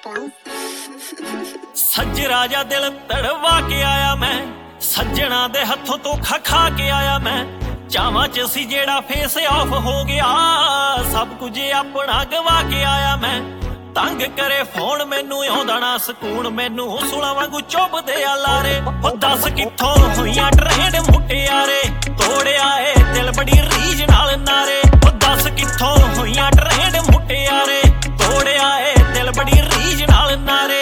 सज्जरा जा दिल तड़वा के आया मैं, सज्जणा दे हथों तो खा के आया मैं। चावां च सी जेड़ा फेस ऑफ हो गया, सब कुछ अपना गवा के आया मैं। तंग करे फोन मैनू आउंदा ना सकून, मैनू सुला वांगू चुभदे आ लारे। ओ दस कित्थों होईयां ट्रेंड मुटियारे, तोड़िया ए दिल बड़ी रीझ नाल नारे। ओ दस कित्थों होईयां ट्रेंड मुटियारे, तोड़िया ए दिल बड़ी रीझ नाल नारे।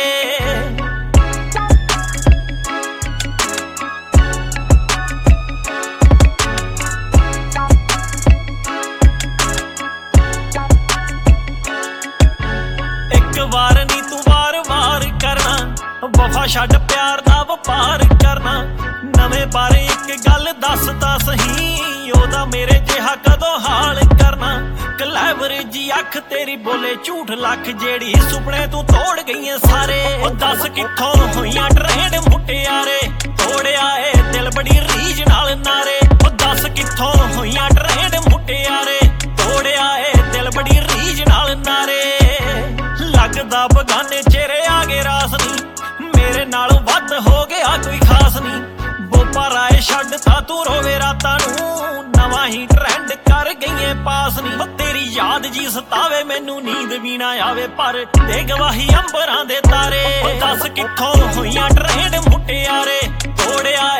वार नी तू वार वार करना, वफा छड्ड प्यार दा वपार करना। नवें बारे एक गल दस तां सही, ओदा मेरे जिहा कदों हाल करना। कलैवर जी अख तेरी बोले झूठ लख, जेड़ी सुपने तू तोड़ गईए सारे। ओ दस कित्थों होईयां ट्रेंड मुटियारे, तोड़िया ए दिल बड़ी रीझ नाल नारे। ओ दस कित्थों होईयां ट्रेंड मुटियारे, तोड़िया ए दिल बड़ी रीझ नाल नारे। लगदा बगाने चेहरे आगे रास नी, मेरे नालों वध हो गया कोई खास नी। बोपा राय छड्ड ता तू रोवे रातां नूं, नवां ही ट्रेंड कर गईए पास नी। तेरी याद जी सतावे मैनू नींद भी ना आवे, पर दे गवाही अंबरां दे तारे। दस कित्थों होईयां ट्रेंड मुटियारे, तोड़िया